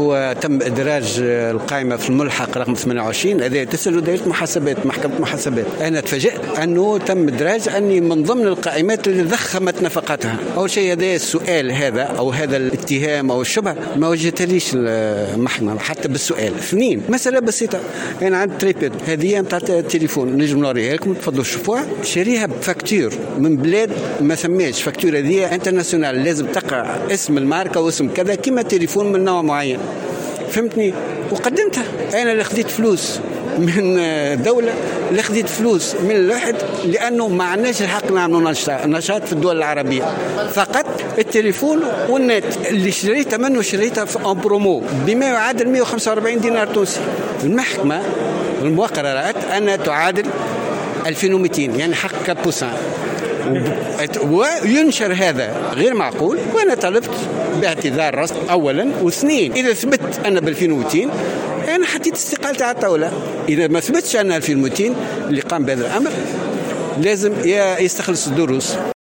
هو تم إدراج القائمة في الملحق رقم 28. هذا تسأل دائرة محاسبات، محكمة محاسبات. أنا تفاجأت أنه تم إدراج أني من ضمن القائمات اللي ضخمت نفقاتها. أول شيء هذا السؤال هذا أو هذا الاتهام أو الشبهة ما وجهتليش المحكمة حتى بالسؤال. اثنين، مسألة بسيطة، أنا عندي تريبيد هذه متاع التليفون نجم نوريها لكم تفضلوا شوفوها، شريها بفاكتور من بلاد ما سميش فاكتور هذه انترناسيونال، لازم تقع اسم الماركة واسم كذا كما تليفون من نوع معين، فهمتني؟ وقدمتها. أنا اللي خذيت فلوس من دولة، اللي خذيت فلوس من الواحد، لأنه ما عندناش الحق نعملوا نشاط في الدول العربية، فقط التليفون والنت اللي شريته منه شريته في برومو بما يعادل 145 دينار تونسي. المحكمة المقررات أنها تعادل 2200، يعني حق كابوسان، وينشر هذا غير معقول. وأنا طلبت باعتذار رسمي أولا، واثنين إذا ثبت أنا ب 2200 أنا حطيت استقالتي على الطاولة. إذا ما ثبتش أنا 2200 اللي قام بهذا الأمر لازم يستخلص الدروس.